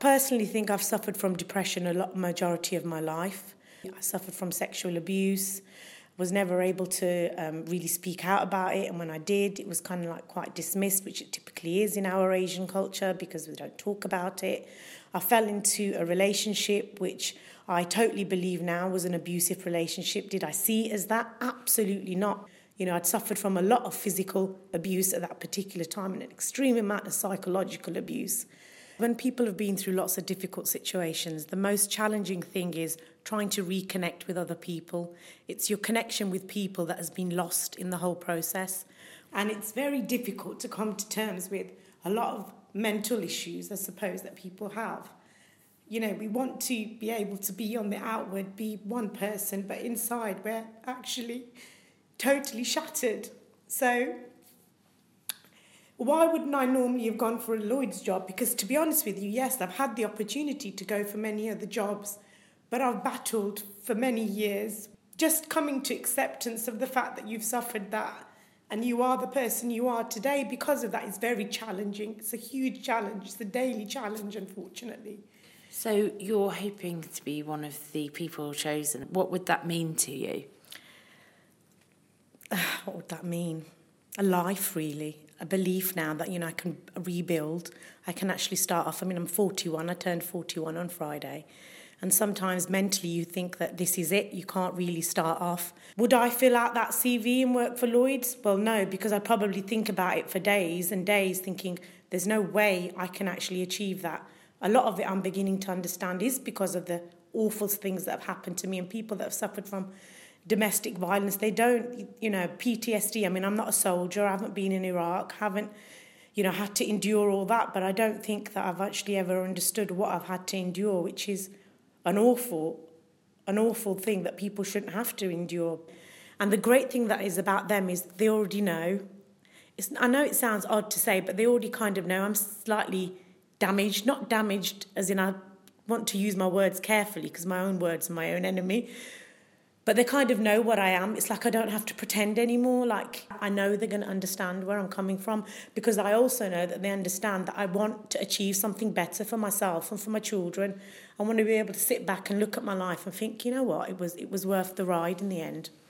personally think I've suffered from depression majority of my life. I suffered from sexual abuse, was never able to really speak out about it, and when I did, it was kind of like quite dismissed, which it typically is in our Asian culture because we don't talk about it. I fell into a relationship which I totally believe now was an abusive relationship. Did I see it as that? Absolutely not. You know, I'd suffered from a lot of physical abuse at that particular time and an extreme amount of psychological abuse. When people have been through lots of difficult situations, the most challenging thing is trying to reconnect with other people. It's your connection with people that has been lost in the whole process. And it's very difficult to come to terms with a lot of mental issues, I suppose, that people have. You know, we want to be able to be on the outward, be one person, but inside we're actually totally shattered. So why wouldn't I normally have gone for a Lloyd's job? Because to be honest with you, yes, I've had the opportunity to go for many other jobs, but I've battled for many years. Just coming to acceptance of the fact that you've suffered that and you are the person you are today because of that is very challenging. It's a huge challenge. It's a daily challenge, unfortunately. So you're hoping to be one of the people chosen. What would that mean to you? What would that mean? A life, really. A belief now that, you know, I can rebuild. I can actually start off. I mean, I'm 41. I turned 41 on Friday. And sometimes mentally you think that this is it. You can't really start off. Would I fill out that CV and work for Lloyd's? Well, no, because I probably think about it for days and days thinking there's no way I can actually achieve that. A lot of it I'm beginning to understand is because of the awful things that have happened to me and people that have suffered from domestic violence. They don't, you know, PTSD. I mean, I'm not a soldier. I haven't been in Iraq. Haven't, you know, had to endure all that. But I don't think that I've actually ever understood what I've had to endure, which is an awful thing that people shouldn't have to endure. And the great thing that is about them is they already know. I know it sounds odd to say, but they already kind of know I'm slightly damaged. Not damaged as in I want to use my words carefully because my own words are my own enemy. But they kind of know what I am. It's like I don't have to pretend anymore. Like I know they're going to understand where I'm coming from because I also know that they understand that I want to achieve something better for myself and for my children. I want to be able to sit back and look at my life and think, you know what, it was worth the ride in the end.